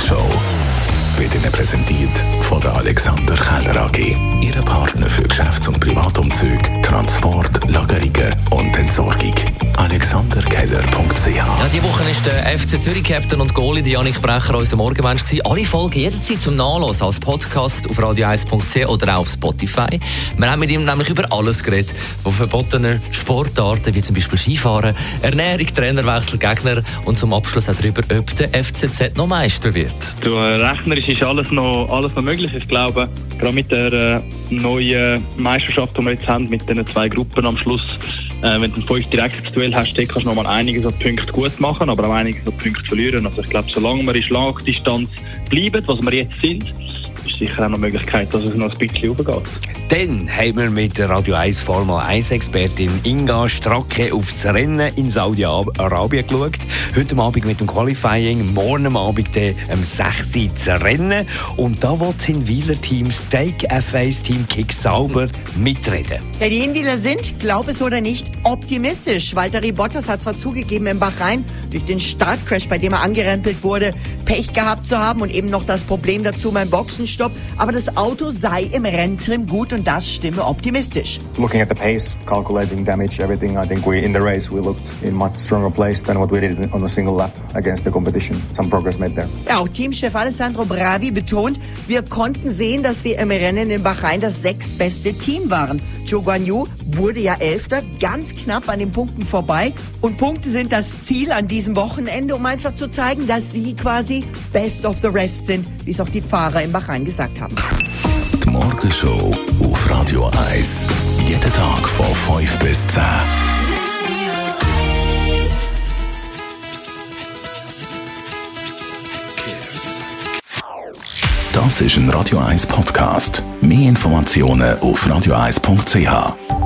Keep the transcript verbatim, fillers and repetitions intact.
Morgenshow wird Ihnen präsentiert von der Alexander Keller A G. Ihre Partner für Geschäfts- und Privatumzüge, Transport, Lagerungen und Entsorgung. alexander keller punkt c h. Ja, diese Woche ist der F C Zürich-Captain und Goalie Yannick Brecher unser Morgenmensch gewesen. Alle Folgen jederzeit zum Nachlesen als Podcast auf radio eins punkt c h oder auch auf Spotify. Wir haben mit ihm nämlich über alles geredet, von verbotenen Sportarten wie zum Beispiel Skifahren, Ernährung, Trainerwechsel, Gegner und zum Abschluss auch darüber, ob der F C Z noch Meister wird. Du, rechnerisch ist alles noch, alles noch möglich. Ich glaube, gerade mit der äh, neuen Meisterschaft, die wir jetzt haben, mit den zwei Gruppen am Schluss, äh, wenn du ein fünf direktes Duell hast, dann kannst du noch mal einige so Punkte gut machen, aber auch einige so Punkte verlieren. Also ich glaube, solange wir in Schlagdistanz bleiben, was wir jetzt sind, ist sicher auch noch eine Möglichkeit, dass es noch ein bisschen hochgeht. Dann haben wir mit der Radio eins Formel eins Expertin Inga Stracke aufs Rennen in Saudi-Arabien geschaut. Heute Abend mit dem Qualifying, morgen am Abend dann um sechs Uhr das Rennen. Und da will das Hinwiler Team Stake F eins Team Kick Sauber mitreden. Ja, die Hinwiler sind, glaub es oder nicht, optimistisch. Valtteri Bottas hat zwar zugegeben, im Bahrain durch den Startcrash, bei dem er angerempelt wurde, Pech gehabt zu haben und eben noch das Problem dazu beim Boxenstopp. Aber das Auto sei im Renntrim gut und das stimme optimistisch. Looking at the pace, calculating damage, everything, I think we in the race we looked in much stronger place than what we did on a single lap against the competition. Some progress made there. Ja, auch Teamchef Alessandro Bravi betont, wir konnten sehen, dass wir im Rennen in Bahrain das sechstbeste Team waren. Zhou Guanyu wurde ja Elfter, ganz knapp an den Punkten vorbei. Und Punkte sind das Ziel an diesem Wochenende, um einfach zu zeigen, dass sie quasi best of the rest sind, wie es auch die Fahrer in Bahrain gesagt haben. Die Morgenshow auf Radio eins. Jeden Tag von fünf bis zehn. Das ist ein Radio eins Podcast. Mehr Informationen auf radio eins punkt c h.